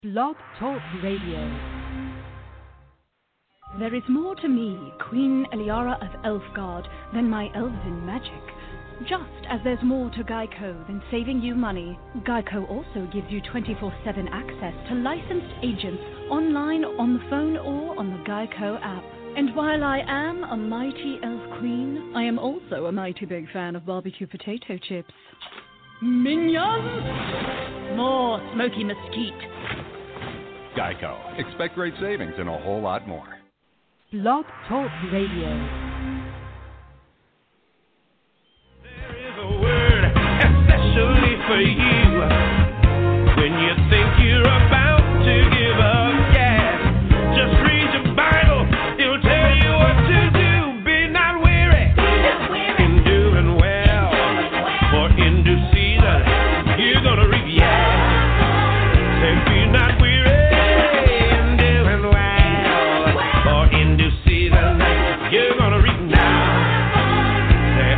Blog Talk Radio. There is more to me, Queen Eliara of Elfgard, than my elven magic. Just as there's more to Geico than saving you money, Geico also gives you 24/7 access to licensed agents online, on the phone, or on the Geico app. And while I am a mighty elf queen, I am also a mighty big fan of barbecue potato chips. Minions! More smoky mesquite. Geico. Expect great savings and a whole lot more. Blog Talk Radio. There is a word especially for you when you think you're about to give up gas. Just read your Bible, it'll tell you what to do. Be not weary in doing well, for in due season you're gonna reap. Say be not weary. You're gonna reap now. Say,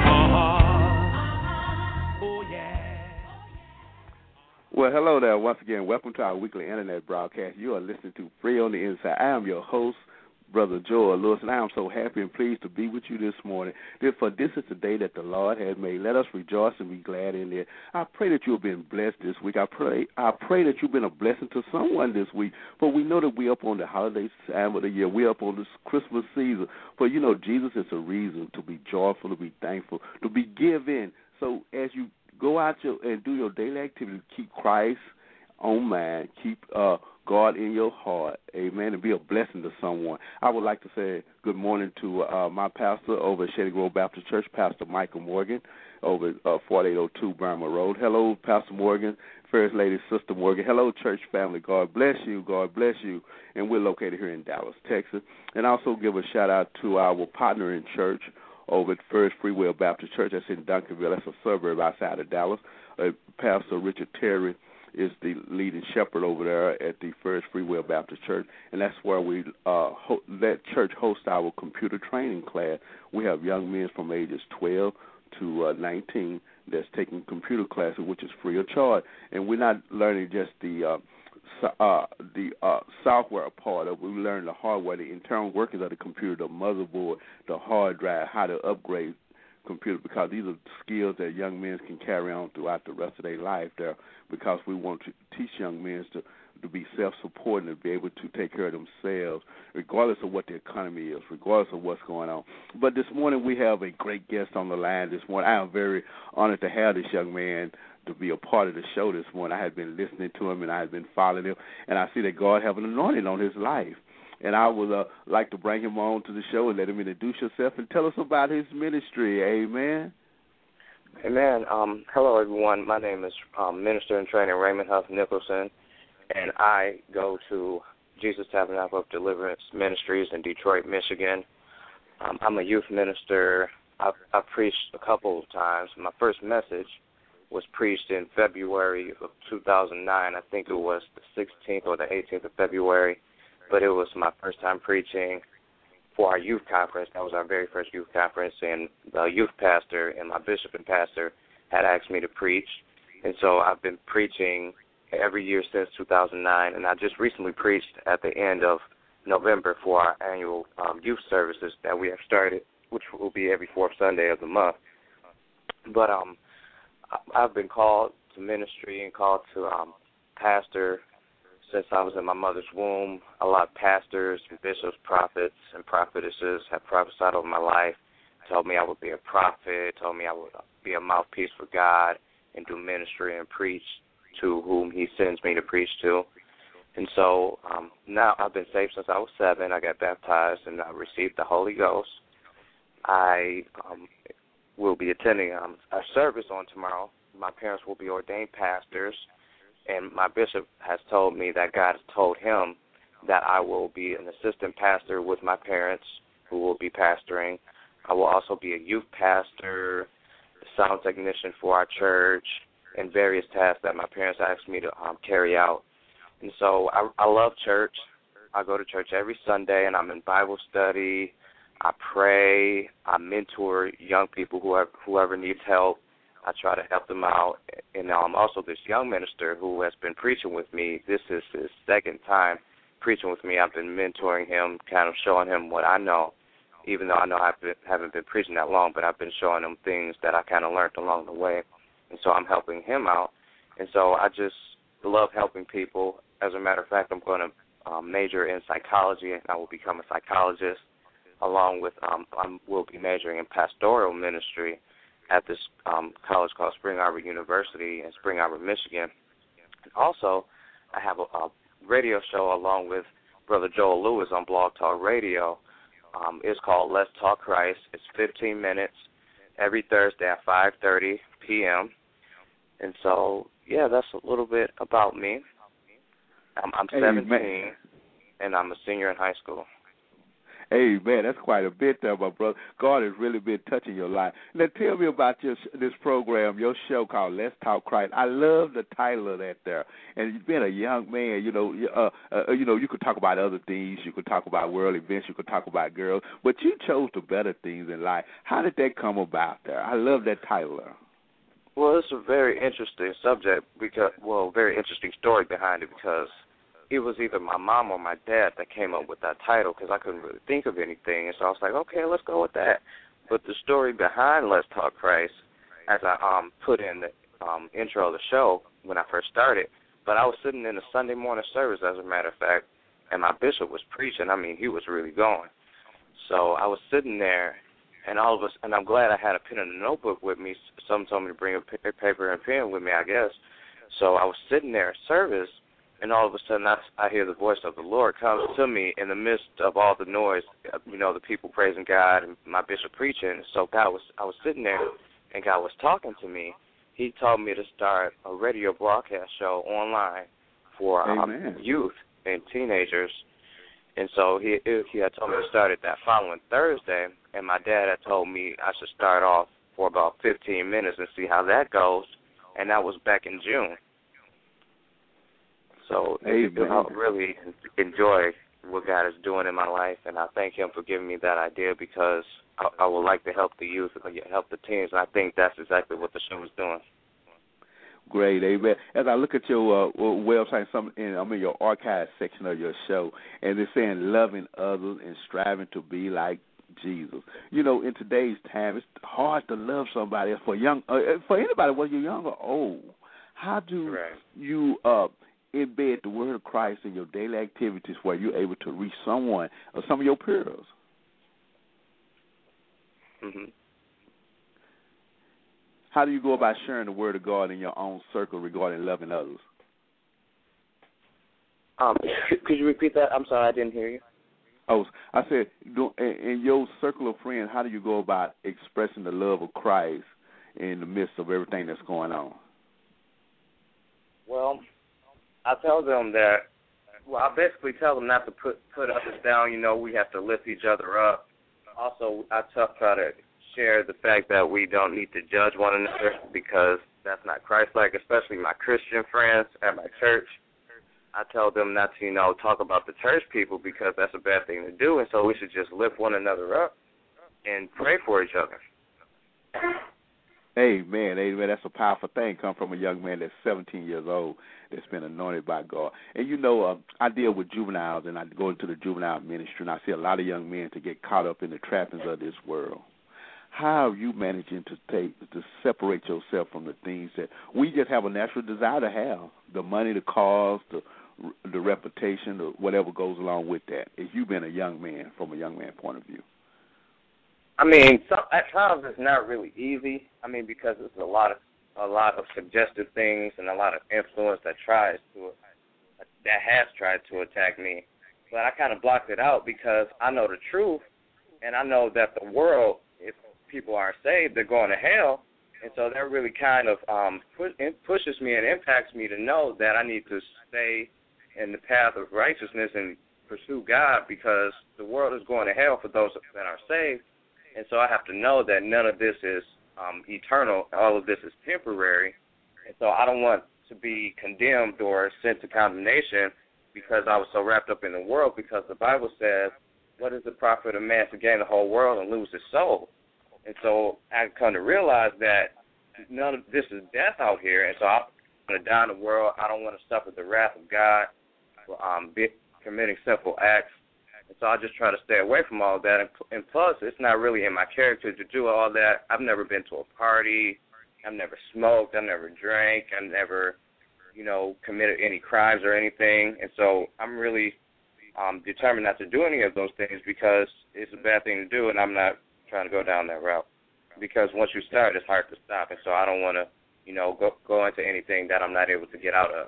oh yeah. Well, hello there. Once again, welcome to our weekly internet broadcast. You are listening to Free on the Inside. I am your host, Brother Joel Lewis, and I am so happy and pleased to be with you this morning. For this is the day that the Lord has made. Let us rejoice and be glad in it. I pray that you have been blessed this week. I pray that you've been a blessing to someone this week. For we know that we're up on the holiday time of the year. We're up on this Christmas season. For you know, Jesus is a reason to be joyful, to be thankful, to be given. So as you go out and do your daily activity, keep Christ on mind. Keep God in your heart, amen, and be a blessing to someone. I would like to say good morning to my pastor over at Shady Grove Baptist Church, Pastor Michael Morgan, over at 4802 Burma Road. Hello, Pastor Morgan, First Lady Sister Morgan. Hello, church family. God bless you. God bless you. And we're located here in Dallas, Texas. And also give a shout-out to our partner in church over at First Free Will Baptist Church. That's in Duncanville. That's a suburb outside of Dallas. Pastor Richard Terry is the leading shepherd over there at the First Free Will Baptist Church, and that's where we that church hosts our computer training class. We have young men from ages 12 to 19 that's taking computer classes, which is free of charge. And we're not learning just the software part of it. We learn the hardware, the internal workings of the computer, the motherboard, the hard drive, how to upgrade computer, because these are skills that young men can carry on throughout the rest of their life there, because we want to teach young men to be self-supporting and be able to take care of themselves, regardless of what the economy is, regardless of what's going on. But this morning we have a great guest on the line this morning. I am very honored to have this young man to be a part of the show this morning. I had been listening to him and I had been following him, and I see that God have an anointing on his life. And I would like to bring him on to the show and let him introduce himself and tell us about his ministry. Amen. Amen. Hello, everyone. My name is Minister in Training Raymond Huff Nicholson, and I go to Jesus Tabernacle of Deliverance Ministries in Detroit, Michigan. I'm a youth minister. I've preached a couple of times. My first message was preached in February of 2009. I think it was the 16th or the 18th of February. But it was my first time preaching for our youth conference. That was our very first youth conference, and the youth pastor and my bishop and pastor had asked me to preach. And so I've been preaching every year since 2009, and I just recently preached at the end of November for our annual youth services that we have started, which will be every fourth Sunday of the month. But I've been called to ministry and called to pastor since I was in my mother's womb. A lot of pastors, bishops, prophets, and prophetesses have prophesied over my life, told me I would be a prophet, told me I would be a mouthpiece for God and do ministry and preach to whom he sends me to preach to. And so now I've been saved since I was 7. I got baptized and I received the Holy Ghost. I will be attending a service on tomorrow. My parents will be ordained pastors. And my bishop has told me that God has told him that I will be an assistant pastor with my parents who will be pastoring. I will also be a youth pastor, a sound technician for our church, and various tasks that my parents asked me to carry out. And so I love church. I go to church every Sunday, and I'm in Bible study. I pray. I mentor young people, whoever needs help. I try to help them out. And also this young minister who has been preaching with me, this is his second time preaching with me. I've been mentoring him, kind of showing him what I know, even though I know I haven't been preaching that long, but I've been showing him things that I kind of learned along the way. And so I'm helping him out. And so I just love helping people. As a matter of fact, I'm going to major in psychology, and I will become a psychologist, along with I will be majoring in pastoral ministry at this college called Spring Arbor University in Spring Arbor, Michigan. And also, I have a radio show along with Brother Joel Lewis on Blog Talk Radio. It's called Let's Talk Christ. It's 15 minutes every Thursday at 5:30 p.m. And so, yeah, that's a little bit about me. I'm 17, and I'm a senior in high school. Hey, man, that's quite a bit there, my brother. God has really been touching your life. Now, tell me about this program, your show called Let's Talk Christ. I love the title of that there. And you've been a young man, you could talk about other things. You could talk about world events. You could talk about girls. But you chose the better things in life. How did that come about there? I love that title there. Well, it's a very interesting subject, very interesting story behind it, because it was either my mom or my dad that came up with that title, because I couldn't really think of anything. And so I was like, okay, let's go with that. But the story behind Let's Talk Christ, as I put in the intro of the show when I first started, but I was sitting in a Sunday morning service, as a matter of fact, and my bishop was preaching. I mean, he was really going. So I was sitting there, and and I'm glad I had a pen and a notebook with me. Someone told me to bring a paper and pen with me, I guess. So I was sitting there at service, and all of a sudden I hear the voice of the Lord come to me in the midst of all the noise, the people praising God and my bishop preaching. So I was sitting there, and God was talking to me. He told me to start a radio broadcast show online for youth and teenagers. And so he had told me to start it that following Thursday, and my dad had told me I should start off for about 15 minutes and see how that goes, and that was back in June. So I really enjoy what God is doing in my life, and I thank him for giving me that idea, because I would like to help the youth, help the teens, and I think that's exactly what the show is doing. Great, amen. As I look at your website, I'm in your archive section of your show, and they're saying loving others and striving to be like Jesus. In today's time, it's hard to love somebody for anybody, whether you're young or old. How do you embed the word of Christ in your daily activities where you're able to reach someone or some of your peers? Mm-hmm. How do you go about sharing the word of God in your own circle regarding loving others? Could you repeat that? I'm sorry, I didn't hear you. Oh, I said, in your circle of friends, how do you go about expressing the love of Christ in the midst of everything that's going on? Well, I tell them that, I basically tell them not to put others down. We have to lift each other up. Also, I try to share the fact that we don't need to judge one another, because that's not Christ-like, especially my Christian friends at my church. I tell them not to, talk about the church people, because that's a bad thing to do, and so we should just lift one another up and pray for each other. Amen. That's a powerful thing. Come from a young man that's 17 years old that's been anointed by God. And I deal with juveniles, and I go into the juvenile ministry, and I see a lot of young men to get caught up in the trappings of this world. How are you managing to separate yourself from the things that we just have a natural desire to have, the money, the cars, the reputation, or whatever goes along with that? If you've been a young man, from a young man point of view. I mean, at times it's not really easy. I mean, because there's a lot of suggestive things and a lot of influence that has tried to attack me. But I kind of blocked it out, because I know the truth, and I know that the world, if people aren't saved, they're going to hell. And so that really kind of pushes me and impacts me to know that I need to stay in the path of righteousness and pursue God, because the world is going to hell for those that are saved. And so I have to know that none of this is eternal. All of this is temporary. And so I don't want to be condemned or sent to condemnation because I was so wrapped up in the world, because the Bible says, what is the profit of man to gain the whole world and lose his soul? And so I come to realize that none of this is death out here, and so I'm going to die in the world. I don't want to suffer the wrath of God for committing sinful acts. And so I just try to stay away from all that. And plus, it's not really in my character to do all that. I've never been to a party. I've never smoked. I've never drank. I've never, committed any crimes or anything. And so I'm really determined not to do any of those things because it's a bad thing to do, and I'm not trying to go down that route. Because once you start, it's hard to stop. And so I don't want to, go into anything that I'm not able to get out of.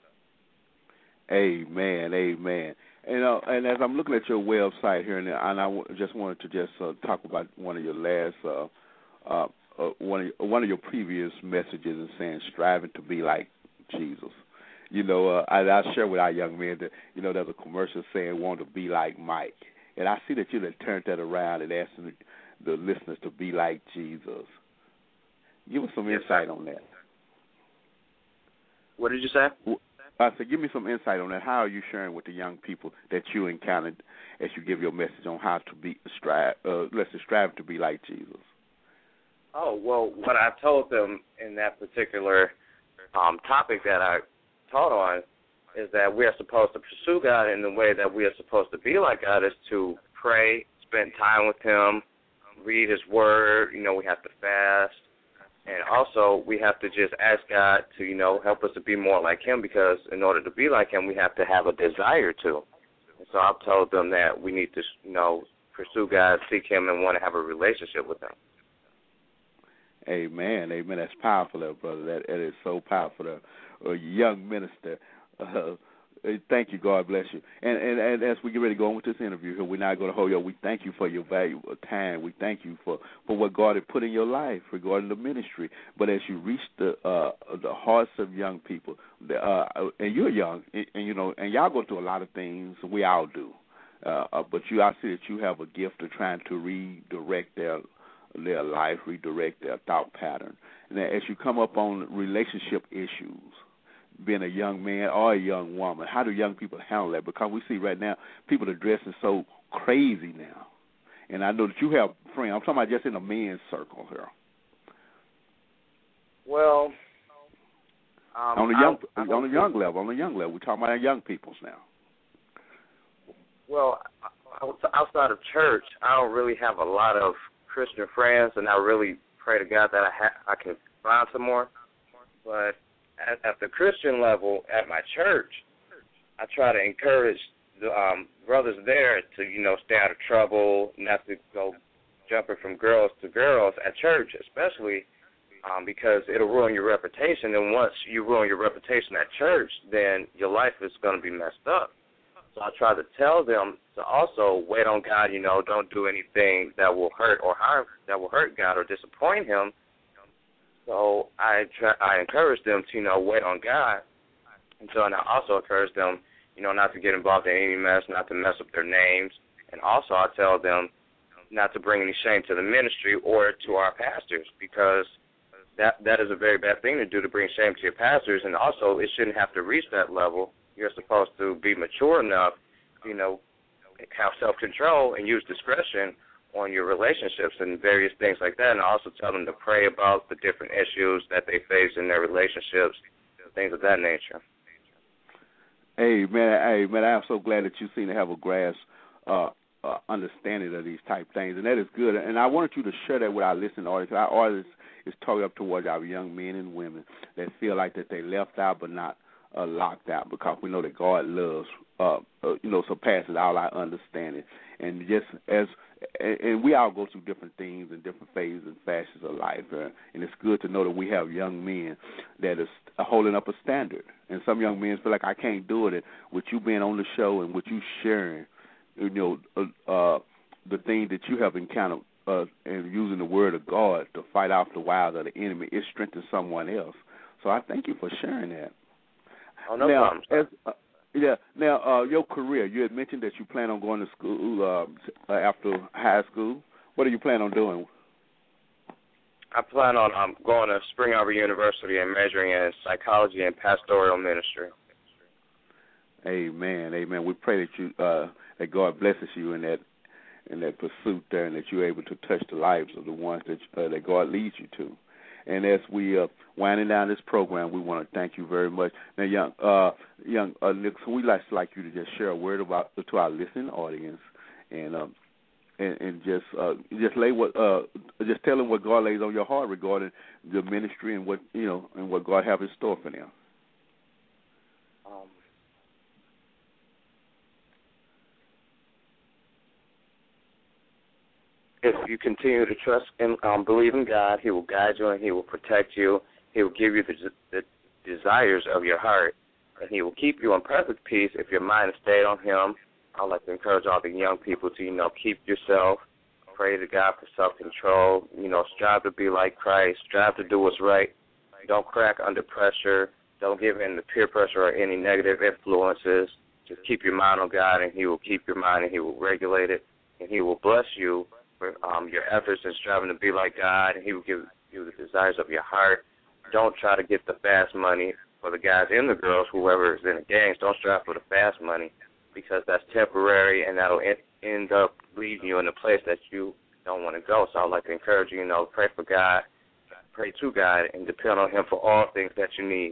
Amen, amen. And as I'm looking at your website here, and I just wanted to talk about one of your last, one of your previous messages and saying striving to be like Jesus. I share with our young men that, there's a commercial saying want to be like Mike. And I see that you have turned that around and asking the listeners to be like Jesus. Give us some insight on that. What did you say? I said, give me some insight on that. How are you sharing with the young people that you encountered as you give your message on how to strive to be like Jesus? Oh, well, what I told them in that particular topic that I taught on is that we are supposed to pursue God in the way that we are supposed to be like God is to pray, spend time with Him, read His Word. We have to fast. And also, we have to just ask God to, help us to be more like Him because in order to be like Him, we have to have a desire to. And so I've told them that we need to, pursue God, seek Him, and want to have a relationship with Him. Amen, amen. That's powerful, there, brother. That is so powerful. A young minister. Thank you. God bless you. And as we get ready to go on with this interview here, we're not going to hold you up. We thank you for your valuable time. We thank you for what God has put in your life regarding the ministry. But as you reach the hearts of young people, and you're young, and y'all go through a lot of things. We all do. But I see that you have a gift of trying to redirect their life, redirect their thought pattern. And as you come up on relationship issues, being a young man or a young woman, how do young people handle that? Because we see right now people are dressing so crazy now. And I know that you have friends. I'm talking about just in a men's circle here. Well, on a young level, we're talking about young peoples now. Well, outside of church, I don't really have a lot of Christian friends, and I really pray to God that I can find some more. But at the Christian level, at my church, I try to encourage the brothers there to, stay out of trouble, not to go jumping from girls to girls at church, especially because it'll ruin your reputation. And once you ruin your reputation at church, then your life is going to be messed up. So I try to tell them to also wait on God, don't do anything that will hurt or harm, that will hurt God or disappoint Him. So I encourage them to, wait on God. And so I also encourage them, not to get involved in any mess, not to mess up their names. And also I tell them not to bring any shame to the ministry or to our pastors because that is a very bad thing to do, to bring shame to your pastors. And also it shouldn't have to reach that level. You're supposed to be mature enough, have self-control and use discretion on your relationships and various things like that, and also tell them to pray about the different issues that they face in their relationships, things of that nature. Hey, man, I'm so glad that you seem to have a grasp, understanding of these type things, and that is good. And I wanted you to share that with our listening audience. Our audience is talking up towards our young men and women that feel like that they left out but not locked out, because we know that God loves, surpasses all our understanding. And just and we all go through different things and different phases and fashions of life, and it's good to know that we have young men that is holding up a standard. And some young men feel like I can't do it. And with you being on the show and with you sharing, the things that you have encountered and using the word of God to fight off the wiles of the enemy, it strengthens someone else. So I thank you for sharing that. Oh, no problem. Now, your career, you had mentioned that you plan on going to school after high school. What do you plan on doing? I plan on going to Spring Arbor University and majoring in psychology and pastoral ministry. Amen, amen. We pray that that God blesses you in that pursuit there, and that you're able to touch the lives of the ones that God leads you to. And as we winding down this program, we want to thank you very much. Now, young Nicholson, we'd like you to just share a word about to our listening audience, and just lay just tell them what God lays on your heart regarding the ministry and what and what God have in store for them. If you continue to trust and believe in God, He will guide you and He will protect you. He will give you the desires of your heart, and He will keep you in perfect peace if your mind is stayed on Him. I'd like to encourage all the young people to, keep yourself, pray to God for self-control, strive to be like Christ, strive to do what's right. Don't crack under pressure. Don't give in to peer pressure or any negative influences. Just keep your mind on God, and He will keep your mind, and He will regulate it, and He will bless you for your efforts in striving to be like God, and He will give you the desires of your heart. Don't try to get the fast money for the guys and the girls, whoever is in the gangs. Don't strive for the fast money, because that's temporary, and that'll end up leading you in a place that you don't want to go. So I'd like to encourage you, pray for God, pray to God, and depend on Him for all things that you need.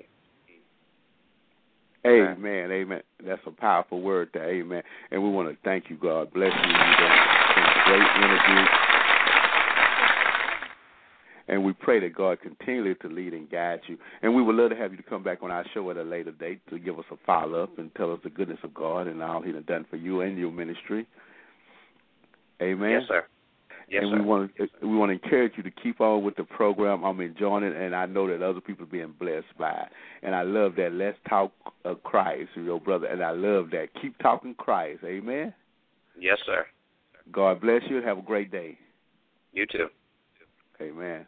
Amen, amen. That's a powerful word there, amen. And we want to thank you, God bless you. You've done a great interview. And we pray that God continually to lead and guide you. And we would love to have you to come back on our show at a later date to give us a follow-up and tell us the goodness of God and all He done done for you and your ministry. Amen? Yes, sir. Yes, and sir. we want to encourage you to keep on with the program. I'm enjoying it, and I know that other people are being blessed by it. And I love that. Let's talk Christ, your brother, and I love that. Keep talking Christ. Amen? Yes, sir. God bless you and have a great day. You too. Amen.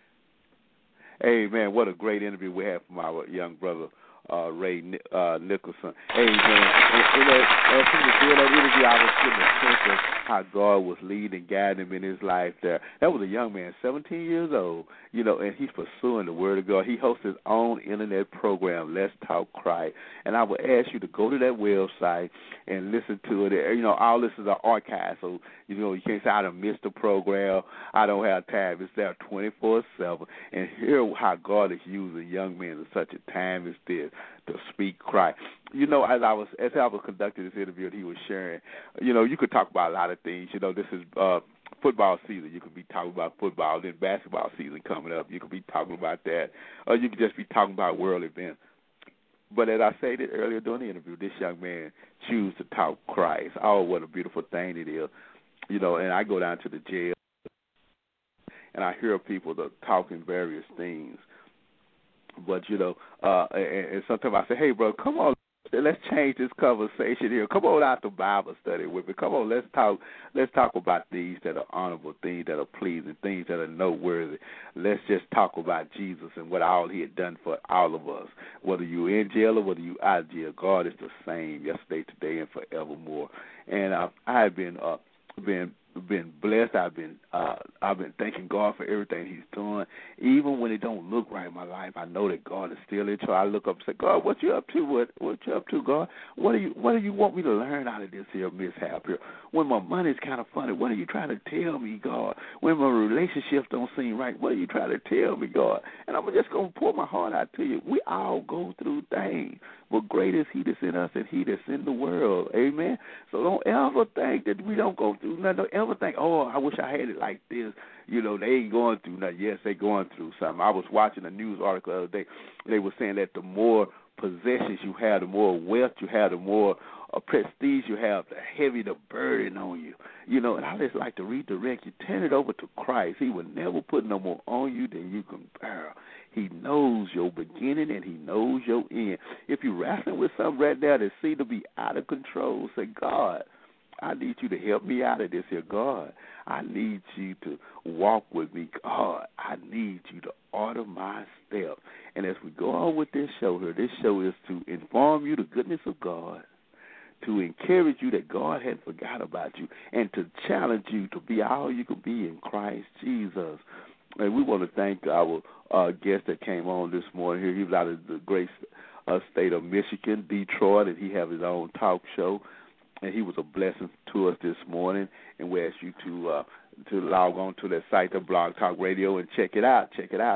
Amen. What a great interview we had from our young brother, Ray Nicholson. Amen. And as he was doing that interview, I was getting a sense of how God was leading and guiding him in his life there. That was a young man, 17 years old, and he's pursuing the Word of God. He hosts his own internet program, Let's Talk Christ. And I would ask you to go to that website and listen to it. All this is an archive, so, you can't say I done missed the program. I don't have time. It's there 24/7. And hear how God is using young men in such a time as this to speak Christ. As I was conducting this interview and he was sharing, you could talk about a lot of things. This is football season. You could be talking about football. Then basketball season coming up. You could be talking about that. Or you could just be talking about world events. But as I said earlier during the interview, this young man choose to talk Christ. Oh, what a beautiful thing it is. And I go down to the jail and I hear people that talking various things. But, and sometimes I say, hey, bro, come on, let's change this conversation here. Come on out to Bible study with me. Come on, let's talk about things that are honorable, things that are pleasing, things that are noteworthy. Let's just talk about Jesus and what all He had done for all of us. Whether you're in jail or whether you're out of jail, God is the same yesterday, today, and forevermore. And I've been blessed. I've been thanking God for everything He's doing. Even when it don't look right in my life, I know that God is still in. So I look up and say, God, what you up to? What you up to, God? What do you want me to learn out of this here mishap here? When my money's kind of funny, what are you trying to tell me, God? When my relationships don't seem right, what are you trying to tell me, God? And I'm just gonna pour my heart out to you. We all go through things, but great is He that's in us and He that's in the world. Amen. So don't ever think that we don't go through nothing. Don't ever think, oh, I wish I had it like this. They ain't going through nothing. Yes, they going through something. I was watching a news article the other day. They were saying that the more possessions you have, the more wealth you have, the more prestige you have, the heavier the burden on you. And I just like to redirect you. Turn it over to Christ. He will never put no more on you than you can bear. He knows your beginning and He knows your end. If you're wrestling with something right now that seems to be out of control, say, God, I need you to help me out of this here, God. I need you to walk with me, God. I need you to order my steps. And as we go on with this show here, this show is to inform you the goodness of God, to encourage you that God hadn't forgot about you, and to challenge you to be all you can be in Christ Jesus. And we want to thank our guest that came on this morning here. He was out of the great state of Michigan, Detroit, and he has his own talk show. and he was a blessing to us this morning. And we ask you to log on to that site, the Blog Talk Radio, and check it out.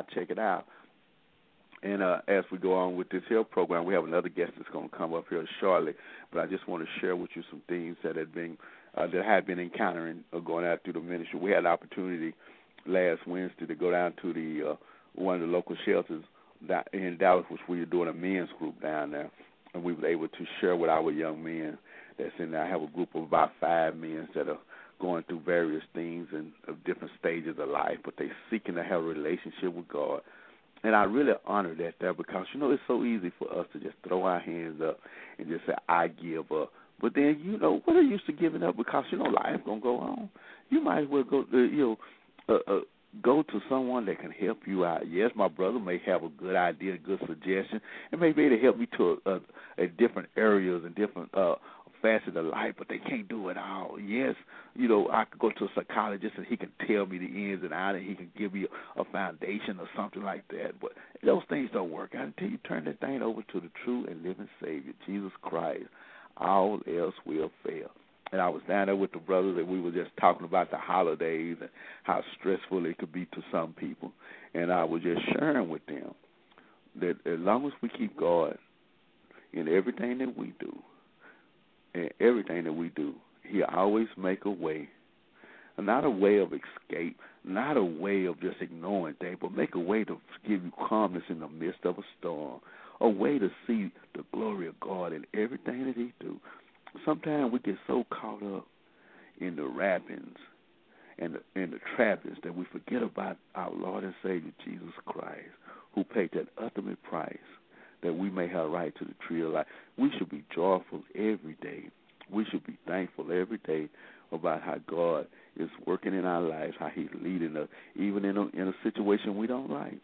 And as we go on with this here program, we have another guest that's going to come up here shortly. But I just want to share with you some things that had been encountering going out through the ministry. We had the opportunity last Wednesday to go down to the one of the local shelters in Dallas, which we were doing a men's group down there, and we were able to share with our young men that's in there. I have a group of about 5 men that are going through various things and of different stages of life, but they're seeking to have a relationship with God. And I really honor that there because, it's so easy for us to just throw our hands up and just say, I give up. But then, what are you used to giving up? Because, life's going to go on. You might as well go to someone that can help you out. Yes, my brother may have a good idea, a good suggestion, and maybe it'll help me to different areas and different facets of life, but they can't do it all. Yes, I could go to a psychologist and he can tell me the ins and outs and he can give me a foundation or something like that, but those things don't work out until you turn that thing over to the true and living Savior, Jesus Christ. All else will fail. And I was down there with the brothers, and we were just talking about the holidays and how stressful it could be to some people. And I was just sharing with them that as long as we keep God in everything that we do, He'll always make a way. Not a way of escape, not a way of just ignoring things, but make a way to give you calmness in the midst of a storm, a way to see the glory of God in everything that He do. Sometimes we get so caught up in the wrappings and the trappings that we forget about our Lord and Savior, Jesus Christ, who paid that ultimate price that we may have right to the tree of life. We should be joyful every day. We should be thankful every day about how God is working in our lives, how He's leading us, even in a situation we don't like.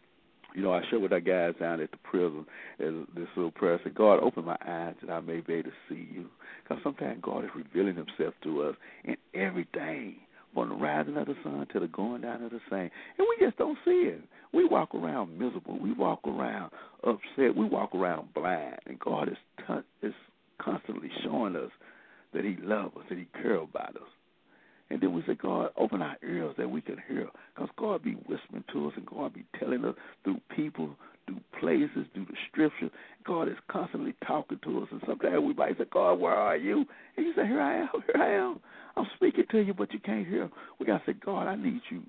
I share with our guys down at the prison this little prayer. I said, God, open my eyes that I may be able to see you. Because sometimes God is revealing Himself to us in everything, from the rising of the sun to the going down of the same. And we just don't see it. We walk around miserable. We walk around upset. We walk around blind. And God is constantly showing us that He loves us, that He cares about us. And then we say, God, open our ears that we can hear. Because God be whispering to us and God be telling us through people, through places, through the scriptures. God is constantly talking to us. And sometimes we might say, God, where are you? And you say, here I am. I'm speaking to you, but you can't hear. We got to say, God, I need you.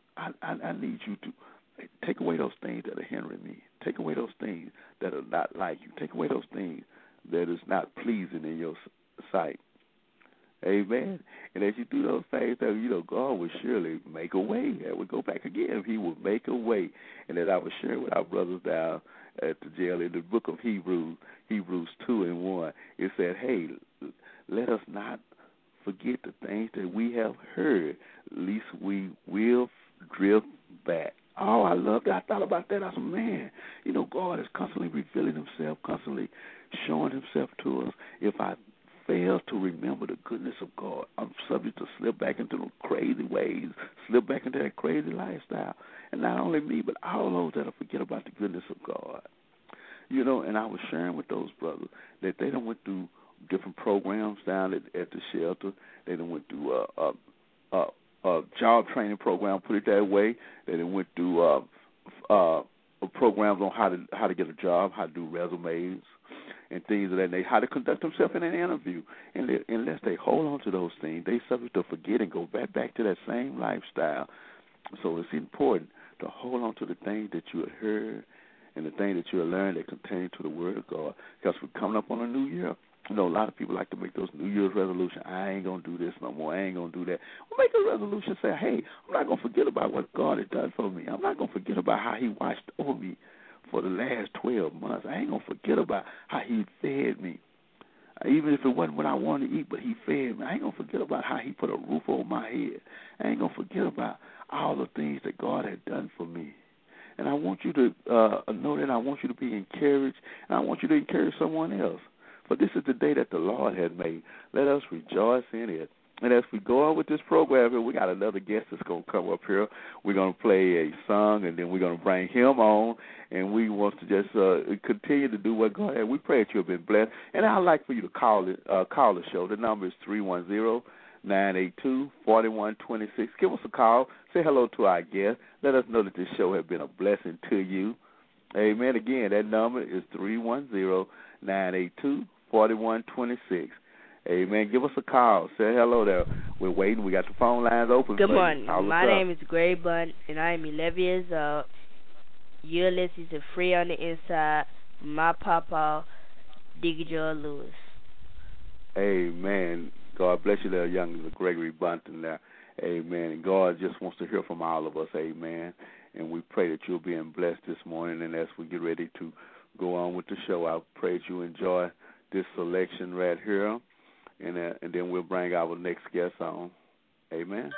I need you to take away those things that are hindering me. Take away those things that are not like you. Take away those things that is not pleasing in your sight. Amen. And as you do those things, God will surely make a way. And we go back again. He will make a way. And as I was sharing with our brothers down at the jail in the book of Hebrews 2:1, it said, hey, let us not forget the things that we have heard, lest we will drift back. Oh, I love that. I thought about that. I said, man, God is constantly revealing Himself, constantly showing Himself to us. If I fail to remember the goodness of God, I'm subject to slip back into those crazy ways, slip back into that crazy lifestyle. And not only me, but all those that forget about the goodness of God. And I was sharing with those brothers that they done went through different programs down at the shelter. They done went through a job training program, put it that way. They done went through programs on how to get a job, how to do resumes, and things of that nature, how to conduct themselves in an interview. And unless they hold on to those things, they subject to forget and go back to that same lifestyle. So it's important to hold on to the things that you have heard and the things that you have learned that pertain to the Word of God. Because we're coming up on a new year. A lot of people like to make those New Year's resolutions. I ain't going to do this no more. I ain't going to do that. Well, make a resolution. Say, hey, I'm not going to forget about what God has done for me. I'm not going to forget about how He watched over me for the last 12 months. I ain't going to forget about how He fed me. Even if it wasn't what I wanted to eat, but He fed me. I ain't going to forget about how He put a roof over my head. I ain't going to forget about all the things that God had done for me. And I want you to know that. I want you to be encouraged, and I want you to encourage someone else. For this is the day that the Lord has made. Let us rejoice in it And as we go on with this program here, we got another guest that's going to come up here. We're going to play a song, and then we're going to bring him on, and we want to just continue to do what God has. We pray that you've been blessed. And I'd like for you to call the show. The number is 310-982-4126. Give us a call. Say hello to our guest. Let us know that this show has been a blessing to you. Amen. Again, that number is 310-982-4126. Amen. Give us a call. Say hello there. We're waiting. We got the phone lines open. Good morning. My name is Gray Blunt, and I am 11 years old. You're listening to Free on the Inside. My papa, Diggy Joe Lewis. Amen. God bless you there, young Gregory Bunton there. Amen. And God just wants to hear from all of us. Amen. And we pray that you're being blessed this morning. And as we get ready to go on with the show, I pray that you enjoy this selection right here. And then we'll bring our next guest on. Amen.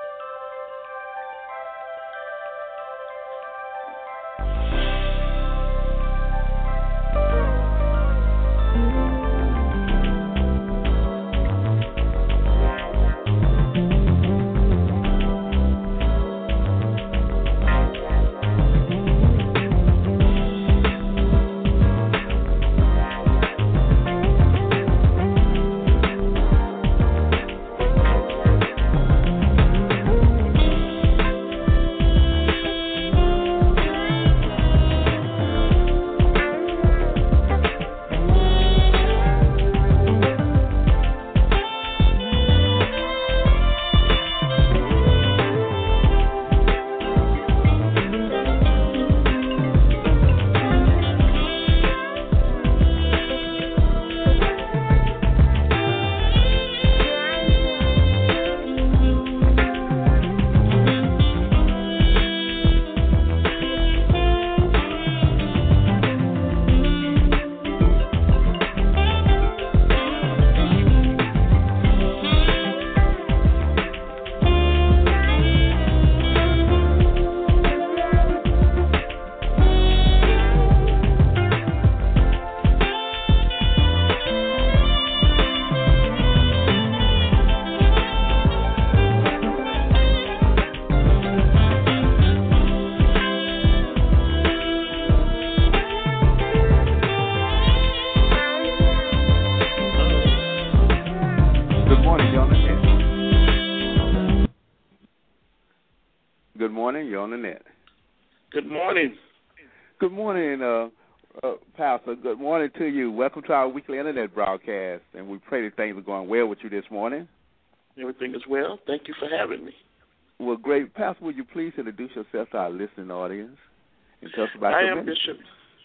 You're on the net. Good morning. Good morning, Pastor. Good morning to you. Welcome to our weekly internet broadcast, and we pray that things are going well with you this morning. Everything is well. Thank you for having me. Well, great. Pastor, would you please introduce yourself to our listening audience and tell us about your ministry?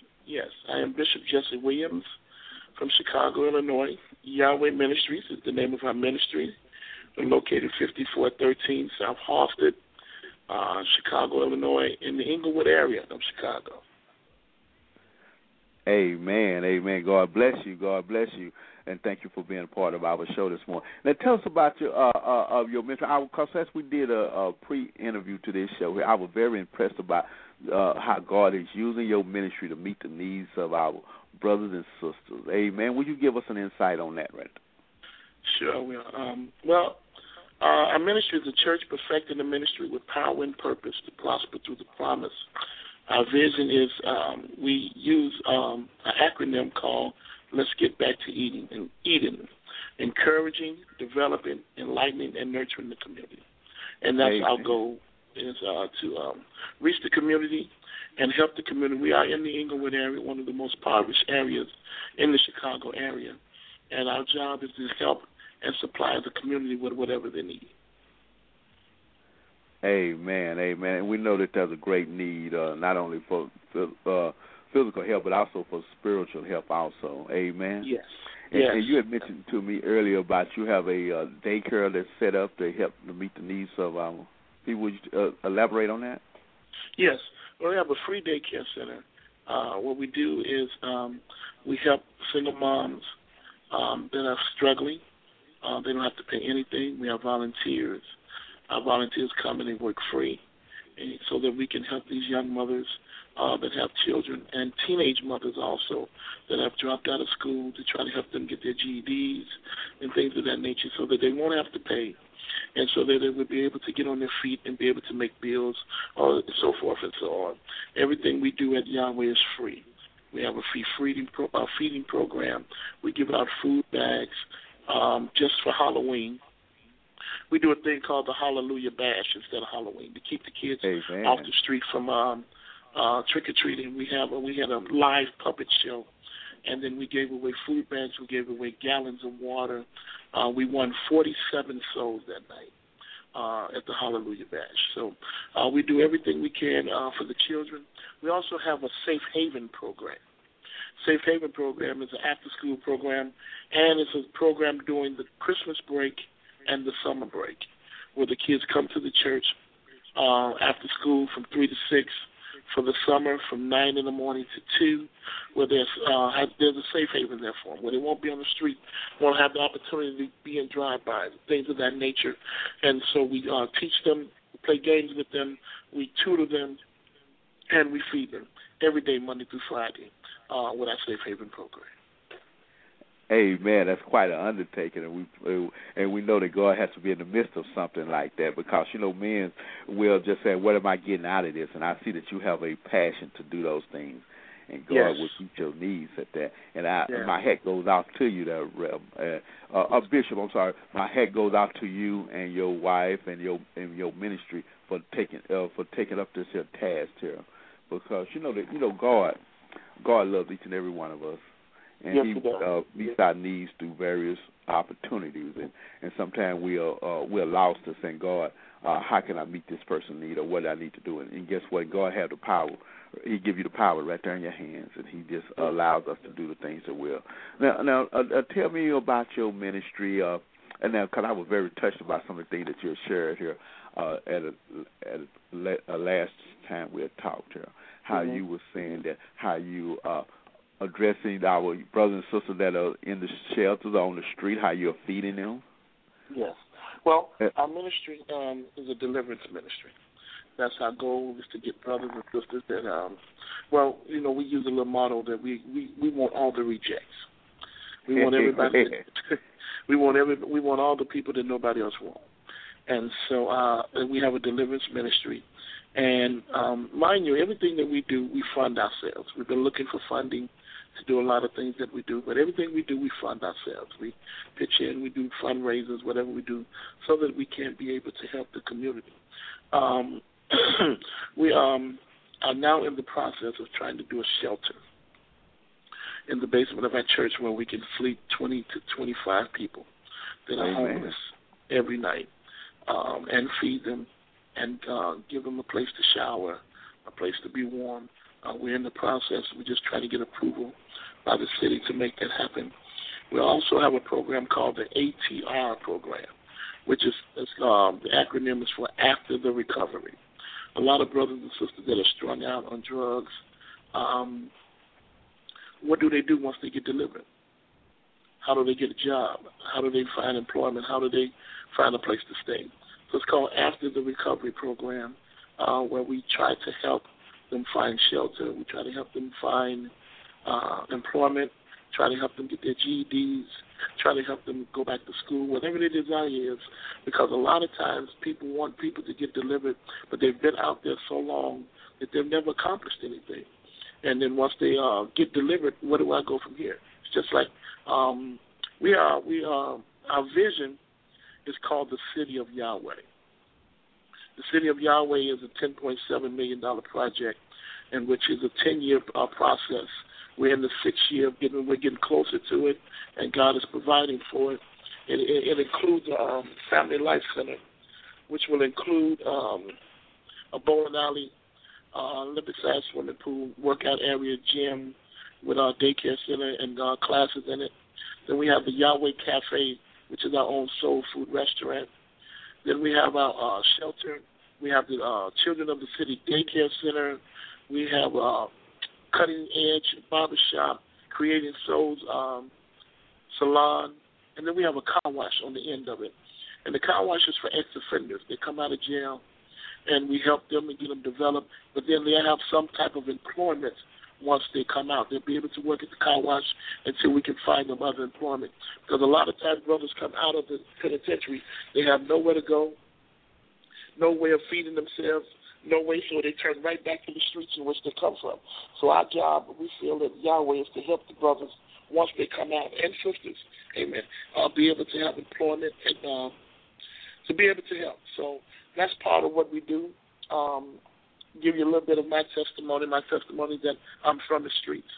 I am Bishop Jesse Williams from Chicago, Illinois. Yahweh Ministries is the name of our ministry. We're located 5413 South Halsted, Chicago, Illinois, in the Inglewood area of Chicago. Amen, amen. God bless you. God bless you, and thank you for being a part of our show this morning. Now, tell us about your of your ministry. Because as we did a pre-interview to this show, I was very impressed about how God is using your ministry to meet the needs of our brothers and sisters. Amen. Will you give us an insight on that, right? Sure. Our ministry is a church perfecting the ministry with power and purpose to prosper through the promise. Our vision is we use an acronym called Let's Get Back to Eden, encouraging, developing, enlightening, and nurturing the community. And that's our goal, is to reach the community and help the community. We are in the Inglewood area, one of the most impoverished areas in the Chicago area, and our job is to help and supply the community with whatever they need. Amen, amen. And we know that there's a great need not only for physical help, but also for spiritual help also. Amen? Yes. And you had mentioned to me earlier about you have a daycare that's set up to help to meet the needs of our people. Would you elaborate on that? Yes. Well, we have a free daycare center. What we do is we help single moms that are struggling. They don't have to pay anything. We have volunteers. Our volunteers come and they work free, and so that we can help these young mothers that have children, and teenage mothers also that have dropped out of school, to try to help them get their GEDs and things of that nature so that they won't have to pay, and so that they would be able to get on their feet and be able to make bills, and so forth and so on. Everything we do at Yahweh is free. We have a free feeding program. We give out food bags just for Halloween. We do a thing called the Hallelujah Bash instead of Halloween to keep the kids off the street from trick-or-treating. We had a live puppet show, and then we gave away food bags. We gave away gallons of water. We won 47 souls that night at the Hallelujah Bash. So we do everything we can for the children. We also have a Safe Haven program. Safe Haven program is an after-school program, and it's a program during the Christmas break and the summer break, where the kids come to the church after school from 3 to 6 for the summer, from 9 in the morning to 2, where there's a safe haven there for them, where they won't be on the street, won't have the opportunity to be in drive-by, things of that nature. And so we teach them, play games with them, we tutor them, and we feed them every day, Monday through Friday, with our Safe Haven program. Amen. That's quite an undertaking, and we know that God has to be in the midst of something like that, because men will just say, "What am I getting out of this?" And I see that you have a passion to do those things, and God will meet your needs at that. And my hat goes out to you, there, Bishop. I'm sorry. My hat goes out to you and your wife and your ministry for taking up this here task here, because God loves each and every one of us. And He meets our needs through various opportunities, and sometimes we're lost to saying, God, how can I meet this person's need, or what do I need to do? And guess what? God has the power. He gives you the power right there in your hands, and He just allows us to do the things that will. Now, tell me about your ministry, and now, because I was very touched about some of the things that you shared here at last time we had talked here, how you were saying that how you addressing our brothers and sisters that are in the shelters or on the street, how you're feeding them? Yes. Well, our ministry is a deliverance ministry. That's our goal, is to get brothers and sisters that, we use a little motto that we want all the rejects. We want everybody. We want all the people that nobody else wants. And so we have a deliverance ministry. And mind you, everything that we do, we fund ourselves. We've been looking for funding to do a lot of things that we do, but everything we do, we fund ourselves. We pitch in, we do fundraisers, whatever we do, so that we can be able to help the community. We are now in the process of trying to do a shelter in the basement of our church where we can fleet 20 to 25 people that are homeless every night, and feed them and give them a place to shower, a place to be warm. We're in the process. We just try to get approval by the city to make that happen. We also have a program called the ATR program, which is the acronym is for After the Recovery. A lot of brothers and sisters that are strung out on drugs, what do they do once they get delivered? How do they get a job? How do they find employment? How do they find a place to stay? So it's called After the Recovery program, where we try to help them find shelter. We try to help them find employment, try to help them get their GEDs, try to help them go back to school, whatever their desire is, because a lot of times people want people to get delivered, but they've been out there so long that they've never accomplished anything. And then once they get delivered, where do I go from here? It's just like our vision is called the City of Yahweh. The City of Yahweh is a $10.7 million project, in which is a 10-year process. We're in the 6th year, we're getting closer to it, and God is providing for it. It includes a Family Life Center, which will include a bowling alley, Olympic-sized swimming pool, workout area, gym, with our daycare center and classes in it. Then we have the Yahweh Cafe, which is our own soul food restaurant. Then we have our shelter. We have the Children of the City Daycare Center. We have Cutting Edge Barbershop, Creating Souls Salon. And then we have a car wash on the end of it. And the car wash is for ex-offenders. They come out of jail, and we help them and get them developed. But then they have some type of employment once they come out. They'll be able to work at the car wash until we can find them other employment. Because a lot of times brothers come out of the penitentiary, they have nowhere to go, no way of feeding themselves, no way, so they turn right back to the streets in which they come from. So our job, we feel that Yahweh is to help the brothers once they come out, and sisters, amen, be able to have employment and to be able to help. So that's part of what we do. Give you a little bit of my testimony. My testimony is that I'm from the streets.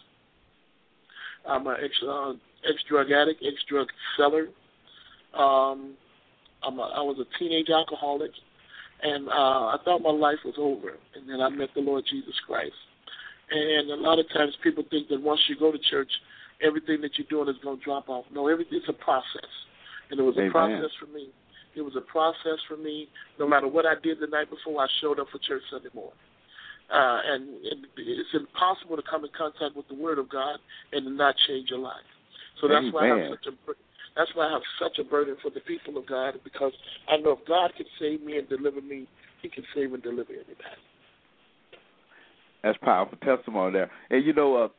I'm an ex-drug addict, ex-drug seller. I was a teenage alcoholic, and I thought my life was over. And then I met the Lord Jesus Christ. And a lot of times people think that once you go to church, everything that you're doing is going to drop off. No, it's a process. And it was a process for me. It was a process for me. No matter what I did the night before, I showed up for church Sunday morning. And it's impossible to come in contact with the Word of God and to not change your life. So that's why I have such a burden for the people of God, because I know if God can save me and deliver me, He can save and deliver everybody. That's powerful testimony there. And you know,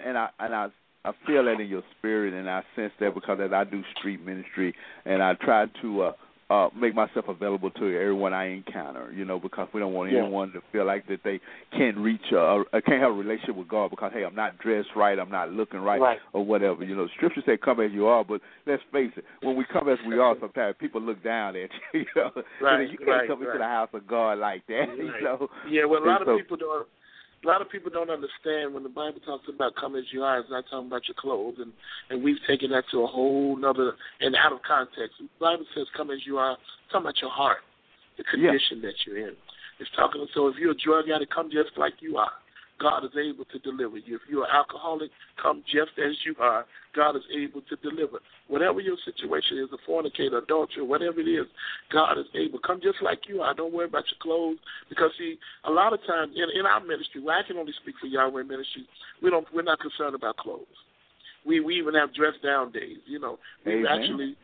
I feel that in your spirit, and I sense that because as I do street ministry, and I try to make myself available to everyone I encounter, you know, because we don't want anyone to feel like that they can't reach can't have a relationship with God because, hey, I'm not dressed right, I'm not looking right, or whatever. You know, Scripture say come as you are, but let's face it, when we come as we are, sometimes people look down at you, you know. You can't come into the house of God like that, you know. Yeah, well, a lot of people don't understand when the Bible talks about come as you are, it's not talking about your clothes, and we've taken that to a whole nother and out of context. The Bible says come as you are, it's talking about your heart, the condition that you're in. It's talking, so if you're a drug addict, come just like you are. God is able to deliver you. If you're an alcoholic, come just as you are. God is able to deliver. Whatever your situation is, a fornicator, adulterer, whatever it is, God is able. Come just like you are. Don't worry about your clothes. Because, see, a lot of times in our ministry, well, I can only speak for Yahweh Ministry, we're not concerned about clothes. We even have dress-down days. You know, we actually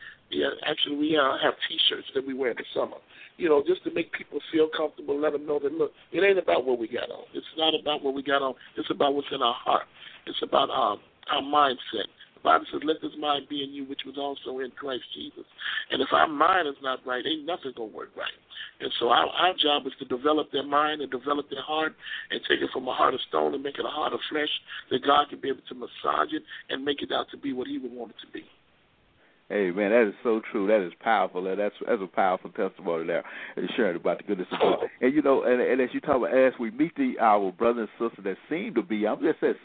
we have T-shirts that we wear in the summer. You know, just to make people feel comfortable, let them know that, look, it ain't about what we got on. It's not about what we got on. It's about what's in our heart. It's about our mindset. The Bible says, let this mind be in you, which was also in Christ Jesus. And if our mind is not right, ain't nothing going to work right. And so our job is to develop their mind and develop their heart and take it from a heart of stone and make it a heart of flesh, that God can be able to massage it and make it out to be what He would want it to be. Hey, man, that is so true. That is powerful. That's a powerful testimony there, and sharing about the goodness of God. And, you know, and as you talk about, as we meet our brothers and sisters that seem to be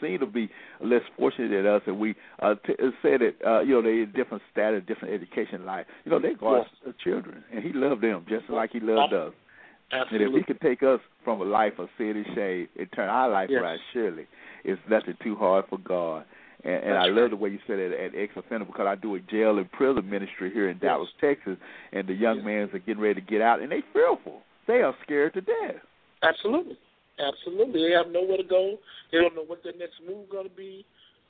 less fortunate than us, and we say that, you know, they're in different status, different education life. You know, they're God's children, and He loved them just like He loved us. Absolutely. And if He could take us from a life of sin and shame and turn our life around, surely it's nothing too hard for God. And I love the way you said it at ex-offender, because I do a jail and prison ministry here in Dallas, Texas, and the young men are getting ready to get out, and they're fearful. They are scared to death. Absolutely. They have nowhere to go. They don't know what their next move is going to be.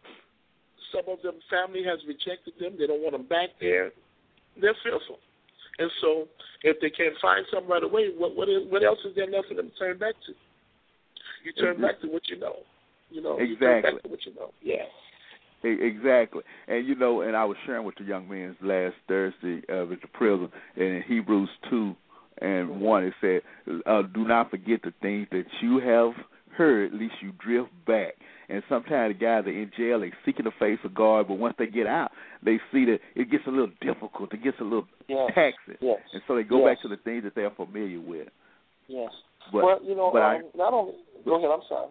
Some of them, family has rejected them. They don't want them back there. They're fearful. And so if they can't find something right away, what else is there left for them to turn back to? You turn back to what you know. You know, exactly. You turn back to what you know. Yeah. Exactly. And, you know, and I was sharing with the young men last Thursday at the prison, and in Hebrews 2:1, it said, do not forget the things that you have heard, lest you drift back. And sometimes the guys are in jail, they seeking the face of God, but once they get out, they see that it gets a little difficult, it gets a little taxing. Yes. And so they go back to the things that they're familiar with. Yes. But, well, you know, not only – go ahead, I'm sorry.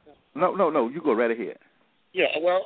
No, you go right ahead. Yeah, well,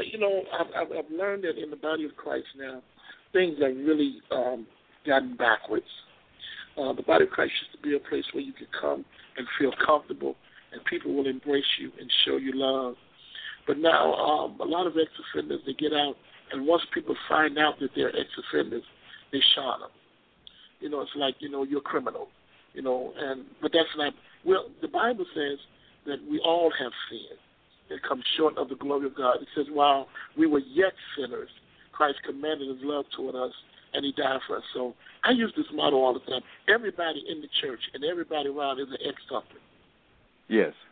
I've learned that in the body of Christ now, things have really gotten backwards. The body of Christ used to be a place where you could come and feel comfortable, and people will embrace you and show you love. But now a lot of ex-offenders, they get out, and once people find out that they're ex-offenders, they shun them. You know, it's like, you know, you're a criminal. You know, but that's not. Well, the Bible says that we all have sinned and come short of the glory of God. It says, while we were yet sinners, Christ commanded His love toward us, and He died for us. So I use this motto all the time. Everybody in the church and everybody around is an ex-something. Yes.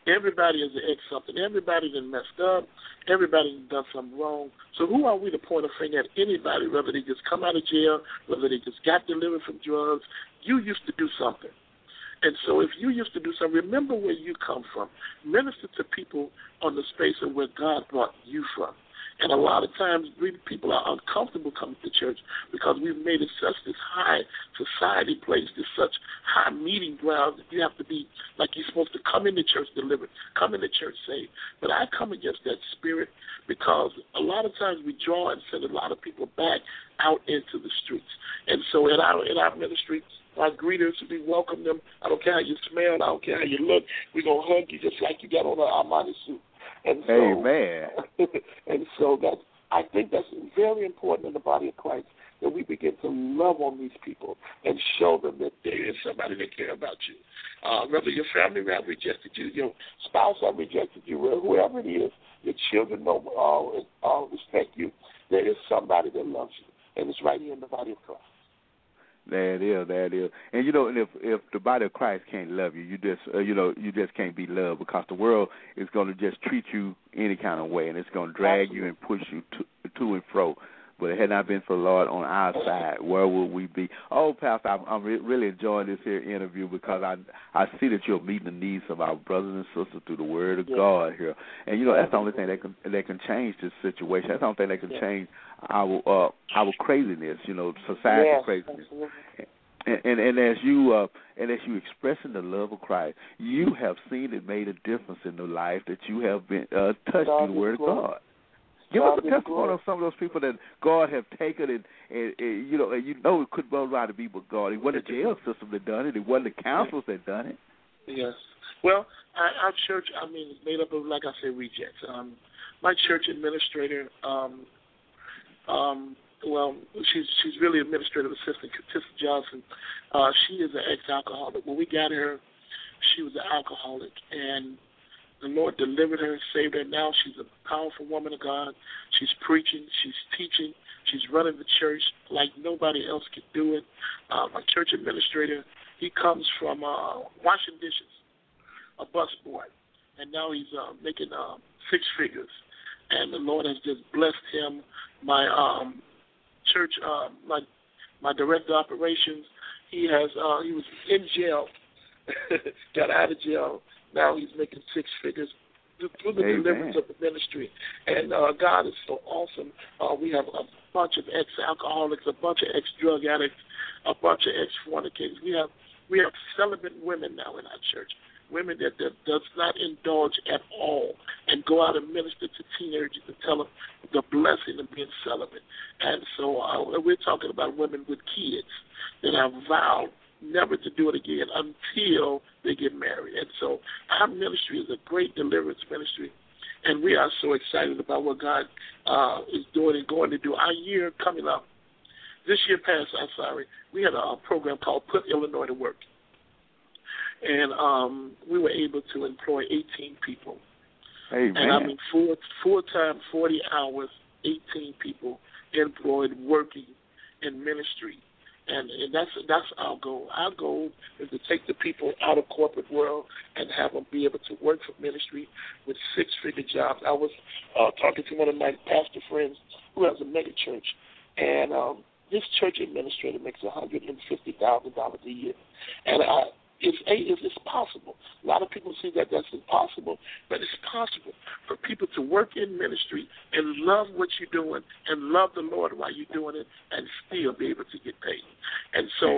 Everybody is an ex-something. Everybody done messed up. Everybody done something wrong. So who are we to point a finger at anybody, whether they just come out of jail, whether they just got delivered from drugs? You used to do something. And so if you used to do something, remember where you come from. Minister to people on the space of where God brought you from. And a lot of times people are uncomfortable coming to church because we've made it such this high society place, this such high meeting ground that you have to be like you're supposed to come into church delivered, come into church saved. But I come against that spirit because a lot of times we draw and send a lot of people back out into the streets. And so in our ministry, our greeters, we welcome them. I don't care how you smell, I don't care how you look. We're going to hug you just like you got on an Armani suit. And so, amen. And so I think that's very important in the body of Christ, that we begin to love on these people and show them that there is somebody that cares about you. Whether your family have rejected you, your spouse have rejected you, whoever it is, your children respect you, there is somebody that loves you, and it's right here in the body of Christ. There it is. And if the body of Christ can't love you, you just can't be loved, because the world is going to just treat you any kind of way, and it's going to drag you and push you to and fro. But it had not been for the Lord on our side, where would we be? Oh, Pastor, I'm really enjoying this here interview, because I see that you're meeting the needs of our brothers and sisters through the Word of God here. And that's the only thing that can change this situation. That's the only thing that can change our craziness, society craziness. And as you expressing the love of Christ, you have seen it made a difference in the life that you have been touched through the Word of God. Give us a testimony of some of those people that God have taken, and it couldn't well right to be but God. It wasn't the jail system that done it. It wasn't the councils that done it. Yes. Well, our church, is made up of, like I said, rejects. My church administrator, she's really administrative assistant, Katissa Johnson. She is an ex-alcoholic. When we got her, she was an alcoholic, and the Lord delivered her, saved her. Now she's a powerful woman of God. She's preaching. She's teaching. She's running the church like nobody else could do it. My church administrator, he comes from washing dishes, a busboy, and now he's making 6 figures. And the Lord has just blessed him. My church, my director of operations, he was in jail, got out of jail. Now he's making 6 figures through the deliverance of the ministry. And God is so awesome. We have a bunch of ex-alcoholics, a bunch of ex-drug addicts, a bunch of ex-fornicators. We have celibate women now in our church, women that does not indulge at all, and go out and minister to teenagers and tell them the blessing of being celibate. And so we're talking about women with kids that have vowed never to do it again until they get married. And so our ministry is a great deliverance ministry, and we are so excited about what God is doing and going to do. Our year coming up, this year past, we had a program called Put Illinois to Work. And we were able to employ 18 people. Amen. And full-time, 40 hours, 18 people employed working in ministry. And that's our goal. Our goal is to take the people out of corporate world and have them be able to work for ministry with 6-figure jobs. I was talking to one of my pastor friends who has a mega church, and this church administrator makes $150,000 a year. And it's possible. A lot of people see that that's impossible, but it's possible for people to work in ministry and love what you're doing and love the Lord while you're doing it and still be able to get paid. And so,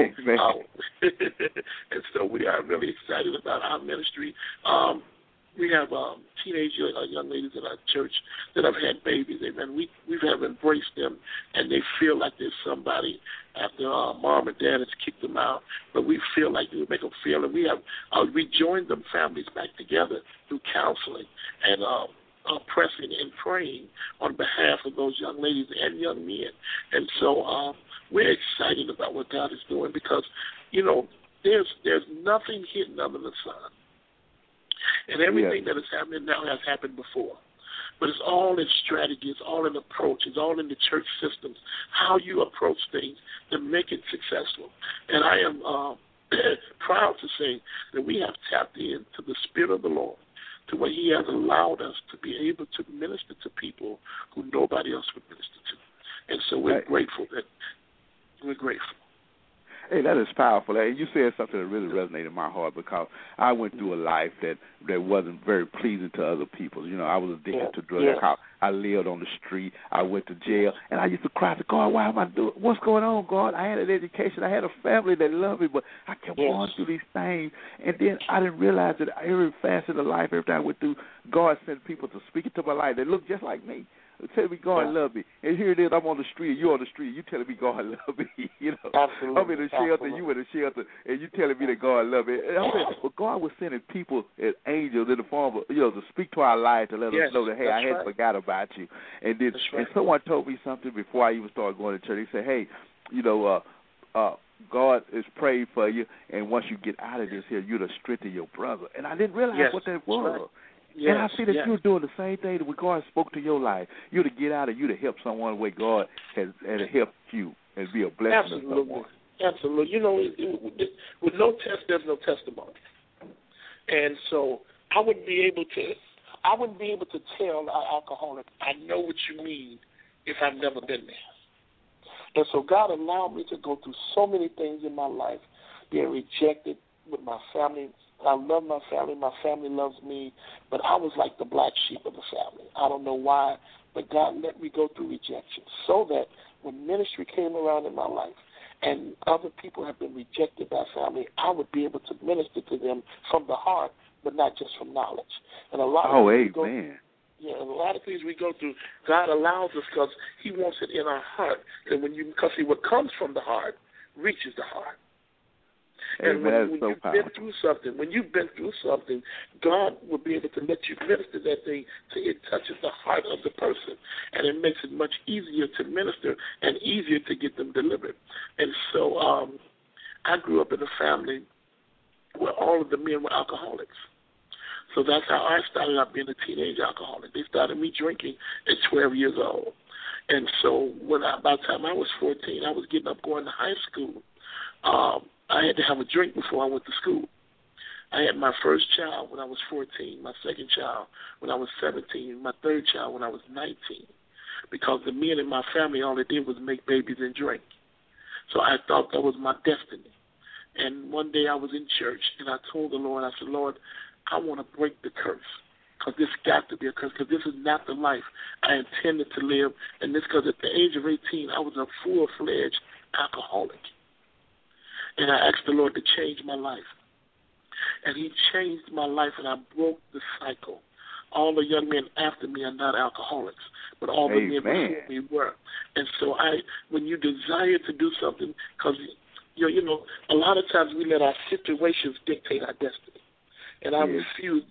we are really excited about our ministry. We have teenage young ladies in our church that have had babies, and we have embraced them, and they feel like there's somebody after mom and dad has kicked them out, but we feel like we make them feel, and we have rejoined them families back together through counseling and pressing and praying on behalf of those young ladies and young men. And so we're excited about what God is doing, because, there's nothing hidden under the sun. And everything that is happening now has happened before. But it's all in strategy, it's all in approach, it's all in the church systems, how you approach things to make it successful. And I am proud to say that we have tapped into the Spirit of the Lord to where He has allowed us to be able to minister to people who nobody else would minister to. And so we're grateful. Hey, that is powerful. Hey, you said something that really resonated in my heart because I went through a life that wasn't very pleasing to other people. You know, I was addicted to drugs. I lived on the street. I went to jail, and I used to cry to God, why am I doing? What's going on, God? I had an education. I had a family that loved me, but I kept going through these things, and then I didn't realize that every facet of life, every time I went through, God sent people to speak into my life that looked just like me. Telling me God love me, and here it is. I'm on the street. You on the street. You telling me God love me. You know, absolutely. I'm in the shelter. You in the shelter, and you telling me that God love me. And I'm saying, well, God was sending people as angels in the form of, to speak to our lives to let us know that, hey, I hadn't forgot about you. And then, and someone told me something before I even started going to church. They said, hey, God is praying for you, and once you get out of this here, you're the strength of your brother. And I didn't realize what that was. Right. Yes, and I see that you're doing the same thing that when God spoke to your life. You're to get out of you to help someone the way God has helped you and be a blessing to someone. Absolutely. You know, with no test, there's no testimony. And so I wouldn't be able to tell an alcoholic, I know what you mean, if I've never been there. And so God allowed me to go through so many things in my life, being rejected with my family. I love my family loves me, but I was like the black sheep of the family. I don't know why, but God let me go through rejection so that when ministry came around in my life and other people have been rejected by family, I would be able to minister to them from the heart, but not just from knowledge. And a lot of amen. And a lot of things we go through, God allows us because He wants it in our heart. And because what comes from the heart reaches the heart. And when you've been through something, God will be able to let you minister that thing till it touches the heart of the person. And it makes it much easier to minister and easier to get them delivered. And so I grew up in a family where all of the men were alcoholics. So that's how I started out being a teenage alcoholic. They started me drinking at 12 years old. And so by the time I was 14, I was getting up going to high school. I had to have a drink before I went to school. I had my first child when I was 14, my second child when I was 17, my third child when I was 19, because the men in my family, all they did was make babies and drink. So I thought that was my destiny. And one day I was in church, and I told the Lord, I said, Lord, I want to break the curse, because this got to be a curse, because this is not the life I intended to live. And this because at the age of 18, I was a full-fledged alcoholic. And I asked the Lord to change my life. And He changed my life, and I broke the cycle. All the young men after me are not alcoholics, but all the men before me were. And so when you desire to do something, because, a lot of times we let our situations dictate our destiny. And I refused.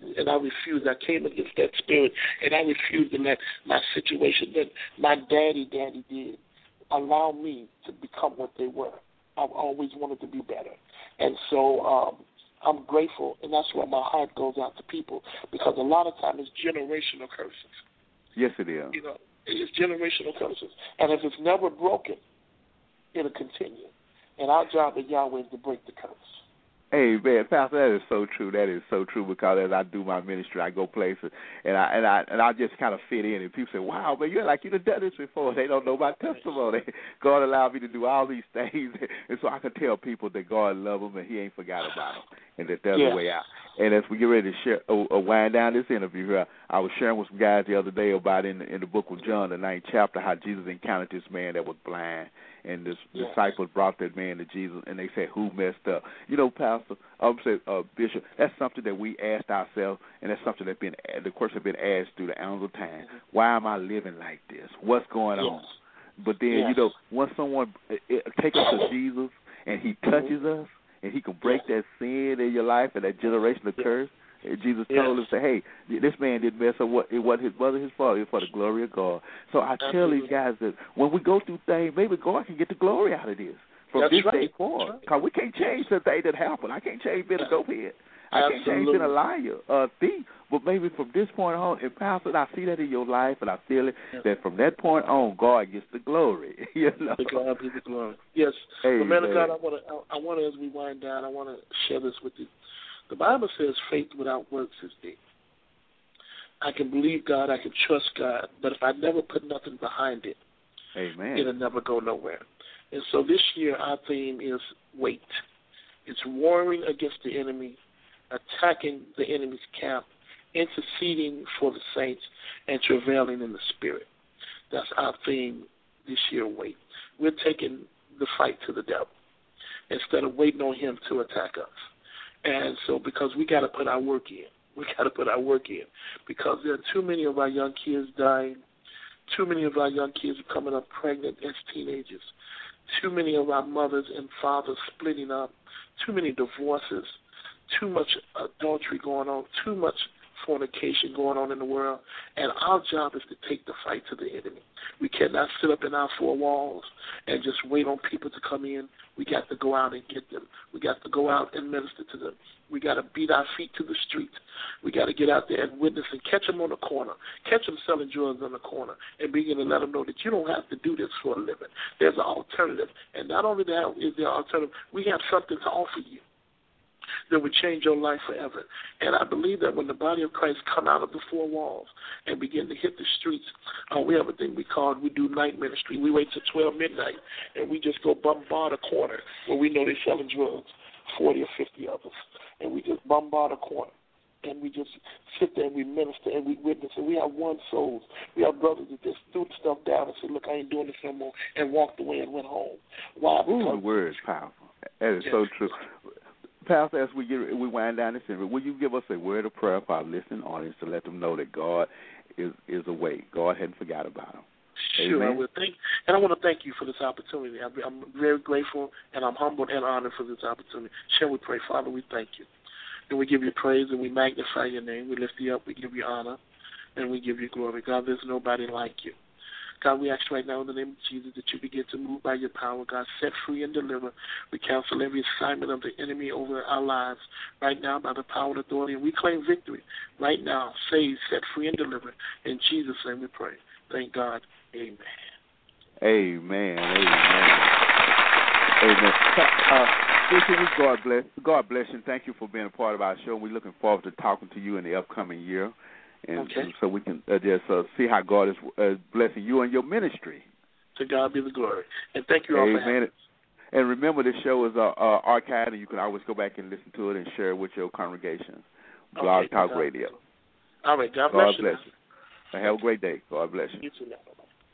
I came against that spirit, and I refused to let my situation that my daddy did allow me to become what they were. I've always wanted to be better. And so I'm grateful, and that's why my heart goes out to people, because a lot of times it's generational curses. Yes, it is. It's generational curses. And if it's never broken, it'll continue. And our job at Yahweh is to break the curse. Hey, man, Pastor, that is so true. That is so true, because as I do my ministry, I go places, and I just kind of fit in, and people say, wow, man, you're like you've done this before. They don't know my testimony. God allowed me to do all these things, and so I can tell people that God loves them, and He ain't forgot about them, and that there's a way out. And as we get ready to share, wind down this interview here, I was sharing with some guys the other day about in the book of John, the 9th chapter, how Jesus encountered this man that was blind. And this disciples brought that man to Jesus, and they said, who messed up? Pastor, Bishop, that's something that we asked ourselves, and that's something that's been, the question has been asked through the annals of time. Why am I living like this? What's going on? But then, once someone takes us to Jesus, and He touches us, and He can break that sin in your life and that generational curse, Jesus told us that, hey, this man didn't mess up. It wasn't his mother, his father. It was for the glory of God. So I tell these guys that when we go through things, maybe God can get the glory out of this from this day forward. Because we can't change the thing that happened. I can't change being a dopehead. I can't change being a liar, a thief. But maybe from this point on, and Pastor, I see that in your life, and I feel it, that from that point on, God gets the glory. The God gets the glory. Yes. Hey, man of God, I want to, as we wind down, I want to share this with you. The Bible says faith without works is dead. I can believe God, I can trust God, but if I never put nothing behind it, Amen. it'll never go nowhere. And so this year our theme is wait. It's warring against the enemy, attacking the enemy's camp, interceding for the saints, and travailing in the spirit. That's our theme this year, wait. We're taking the fight to the devil instead of waiting on him to attack us. And so because we got to put our work in. We got to put our work in because there are too many of our young kids dying. Too many of our young kids are coming up pregnant as teenagers. Too many of our mothers and fathers splitting up. Too many divorces. Too much adultery going on. Too much fornication going on in the world. And our job is to take the fight to the enemy. We cannot sit up in our four walls and just wait on people to come in. We got to go out and get them. We got to go out and minister to them. We got to beat our feet to the street. We got to get out there and witness and catch them on the corner, catch them selling drugs on the corner, and begin to let them know that you don't have to do this for a living. There's an alternative. And not only that is there an alternative, we have something to offer you that would change your life forever. And I believe that when the body of Christ come out of the four walls and begin to hit the streets, we have a thing we do night ministry. We wait till 12 midnight, and we just go bombard a corner where we know they're selling drugs, 40 or 50 of us. And we just bombard a corner. And we just sit there and we minister and we witness. And we have won souls. We have brothers that just threw stuff down and said, look, I ain't doing this no more, and walked away and went home. Why? Ooh, the word is powerful. That is so true. Pastor, as we wind down this interview, will you give us a word of prayer for our listening audience to let them know that God is awake? God hadn't forgot about them. Sure, Amen. I will. And I want to thank you for this opportunity. I'm very grateful, and I'm humbled and honored for this opportunity. Shall we pray? Father, we thank you. And we give you praise, and we magnify your name. We lift you up. We give you honor, and we give you glory. God, there's nobody like you. God, we ask right now in the name of Jesus that you begin to move by your power. God, set free and deliver. We cancel every assignment of the enemy over our lives right now by the power and authority. And we claim victory right now. Save, set free, and deliver. In Jesus' name we pray. Thank God. Amen. Amen. God bless. God bless you. Thank you for being a part of our show. We're looking forward to talking to you in the upcoming year. And so we can just see how God is blessing you and your ministry. To God be the glory. And thank you all for having us. And remember, this show is archived, and you can always go back and listen to it and share it with your congregation. Blog Talk Radio. All right. God bless you. And have a great day. God bless you. You too now.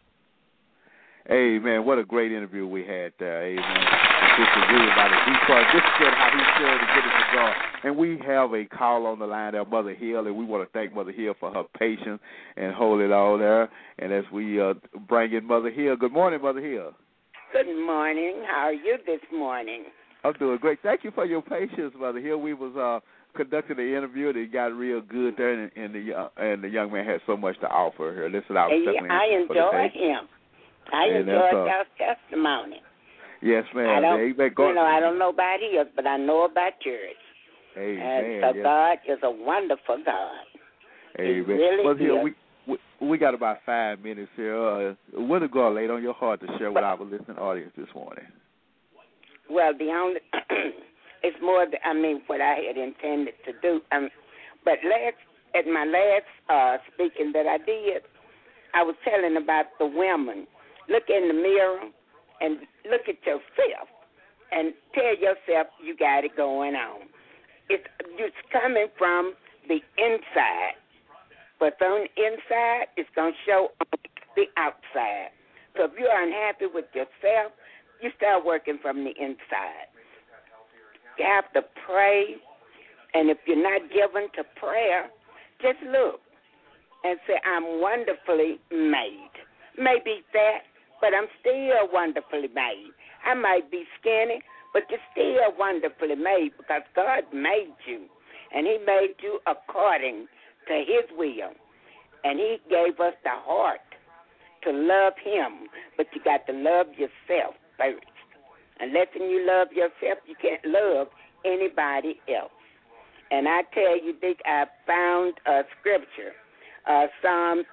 Amen. What a great interview we had there. Amen. This is really about Detroit. This is how he shared to get it to God. And we have a call on the line there, Mother Hill, and we want to thank Mother Hill for her patience and hold it all there. And as we bring in Mother Hill, good morning, Mother Hill. Good morning. How are you this morning? I'm doing great. Thank you for your patience, Mother Hill. We was conducting the interview, and it got real good there, and the young man had so much to offer here. Listen, I enjoy him. I enjoyed your testimony. Yes, ma'am. I don't know about his, but I know about yours. Amen. And so God is a wonderful God. Amen. He really is. We got about 5 minutes here. What did God laid on your heart to share with our listening audience this morning? Well, it's more what I had intended to do. But at my last speaking that I did, I was telling about the women. Look in the mirror and look at yourself and tell yourself you got it going on. It's coming from the inside. What's on the inside is going to show on the outside. So if you're unhappy with yourself, you start working from the inside. You have to pray, and if you're not given to prayer, just look and say, I'm wonderfully made. Maybe that, but I'm still wonderfully made. I might be skinny, but you're still wonderfully made because God made you, and he made you according to his will. And he gave us the heart to love him, but you got to love yourself first. Unless you love yourself, you can't love anybody else. And I tell you, Dick, I found a scripture, Psalm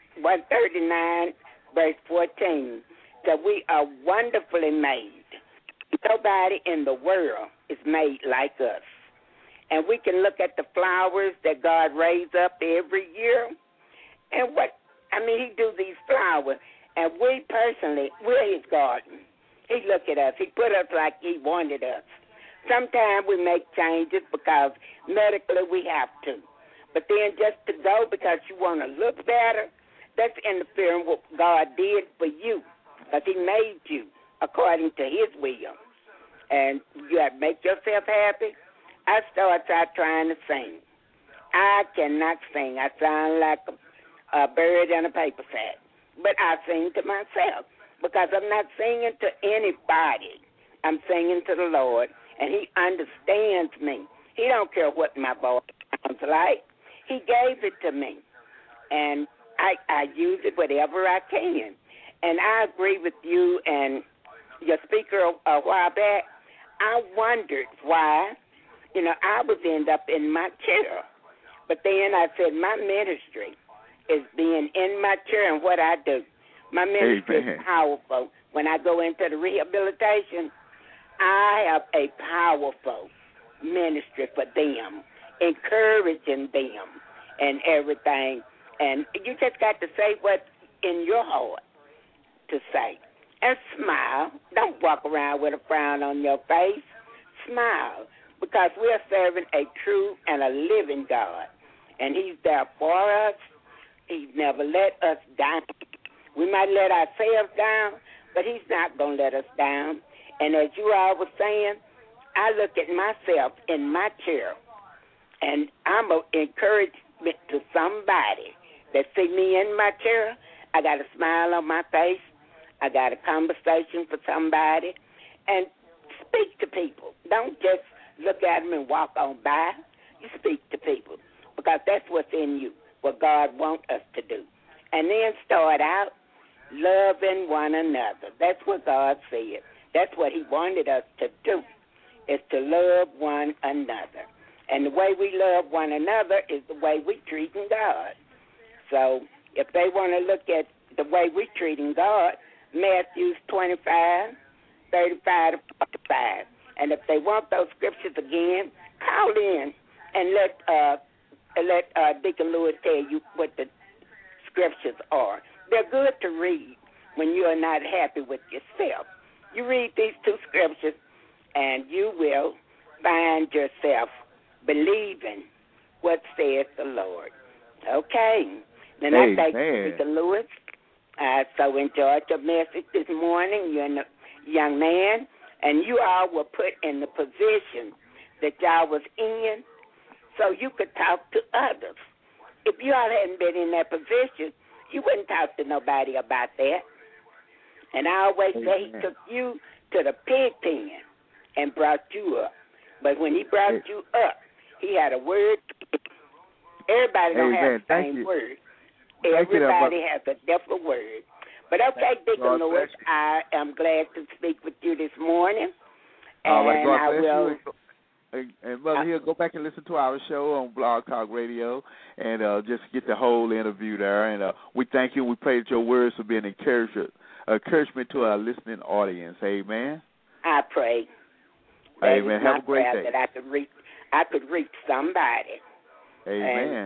139, verse 14, that we are wonderfully made. Nobody in the world is made like us. and we can look at the flowers that God raised up every year. And he do these flowers, and we personally, we're his garden. He look at us. He put us like he wanted us. Sometimes we make changes because medically we have to. But then just to go because you want to look better, that's interfering with what God did for you, because he made you according to his will. And you have to make yourself happy. I started out trying to sing. I cannot sing. I sound like a bird in a paper sack. But I sing to myself because I'm not singing to anybody. I'm singing to the Lord, and he understands me. He don't care what my voice sounds like. He gave it to me, and I use it whatever I can. And I agree with you and your speaker a while back. I wondered why, I would end up in my chair. But then I said my ministry is being in my chair and what I do. My ministry is powerful. When I go into the rehabilitation, I have a powerful ministry for them, encouraging them and everything. And you just got to say what's in your heart to say. And smile. Don't walk around with a frown on your face. Smile, because we're serving a true and a living God. And he's there for us. He's never let us down. We might let ourselves down, but he's not going to let us down. And as you all were saying, I look at myself in my chair, and I'm an encouragement to somebody that see me in my chair. I got a smile on my face. I got a conversation for somebody. And speak to people. Don't just look at them and walk on by. You speak to people, because that's what's in you, what God wants us to do. And then start out loving one another. That's what God said. That's what he wanted us to do, is to love one another. And the way we love one another is the way we treating God. So if they want to look at the way we treating God, Matthew 25, 35 to 45. And if they want those scriptures again, call in and let Deacon Lewis tell you what the scriptures are. They're good to read when you are not happy with yourself. You read these two scriptures, and you will find yourself believing what says the Lord. Okay. Then I thank you, Deacon Lewis. I so enjoyed your message this morning. You're a young man, and you all were put in the position that y'all was in so you could talk to others. If you all hadn't been in that position, you wouldn't talk to nobody about that. And I always say he took you to the pig pen and brought you up. But when he brought you up, he had a word. Everybody don't have the same word. Everybody has a different word. But okay, Deacon Lewis, I am glad to speak with you this morning. And all right, God I bless will. You. And Brother Hill, go back and listen to our show on Blog Talk Radio and just get the whole interview there. And we thank you. We pray that your words will be an encouragement to our listening audience. Amen. I pray. Amen. Have a great day. That I could reach somebody. Amen.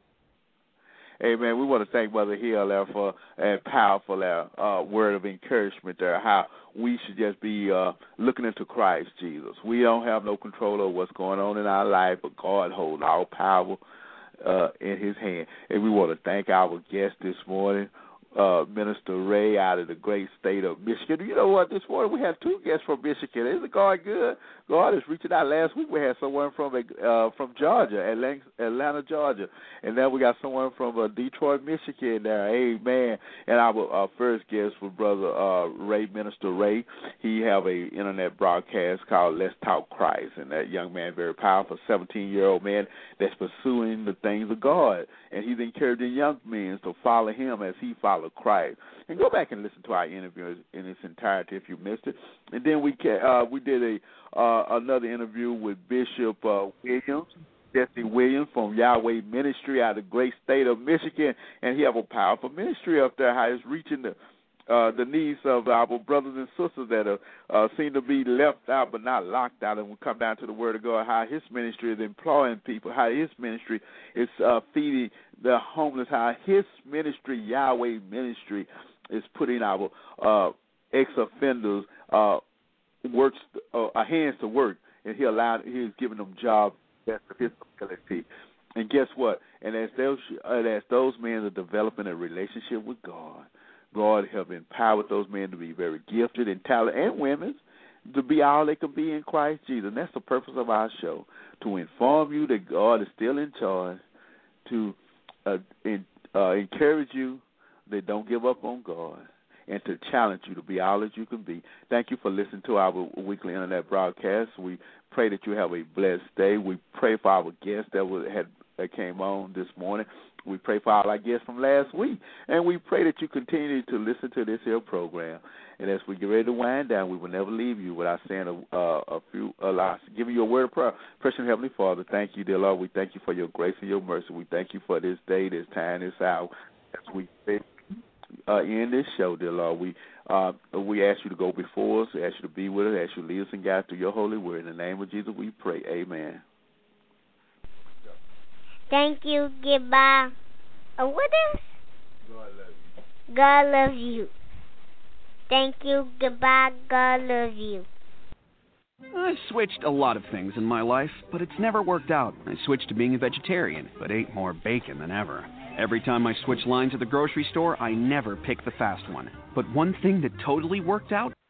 Amen. We want to thank Brother Hill there for a powerful word of encouragement there, how we should just be looking into Christ Jesus. We don't have no control over what's going on in our life, but God holds our power in his hand. And we want to thank our guest this morning, Minister Ray out of the great state of Michigan. You know what? This morning we have two guests from Michigan. Isn't God good? God is reaching out. Last week we had someone from Georgia, Atlanta, Georgia. And now we got someone from Detroit, Michigan there. Amen. And our first guest was Brother Ray, Minister Ray. He have a internet broadcast called Let's Talk Christ. And that young man, very powerful, 17-year-old man that's pursuing the things of God. And he's encouraging young men to follow him as he follows Christ. And go back and listen to our interview in its entirety if you missed it. And then we did another interview with Bishop Williams, Jesse Williams from Yahweh Ministry out of the great state of Michigan, and he have a powerful ministry up there, how it's reaching the needs of our brothers and sisters that seem to be left out but not locked out. And we come down to the Word of God, how His ministry is employing people, how His ministry is feeding the homeless, how His ministry, Yahweh ministry, is putting our ex-offenders hands to work, and He's giving them jobs that's of His ability. And guess what? And as those men are developing a relationship with God, God have empowered those men to be very gifted and talented, and women to be all they can be in Christ Jesus. And that's the purpose of our show, to inform you that God is still in charge, to encourage you that don't give up on God, and to challenge you to be all that you can be. Thank you for listening to our weekly internet broadcast. We pray that you have a blessed day. We pray for our guests that came on this morning. We pray for all our guests from last week. And we pray that you continue to listen to this here program. And as we get ready to wind down, we will never leave you without saying giving you a word of prayer. Precious Heavenly Father, thank you, dear Lord. We thank you for your grace and your mercy. We thank you for this day, this time, this hour. As we in this show, dear Lord, we ask you to go before us, ask you to be with us, ask you to lead us and guide through your holy word. In the name of Jesus, we pray. Amen. Thank you. Goodbye. What is? God loves you. God loves you. Thank you. Goodbye. God loves you. I've switched a lot of things in my life, but it's never worked out. I switched to being a vegetarian, but ate more bacon than ever. Every time I switch lines at the grocery store, I never pick the fast one. But one thing that totally worked out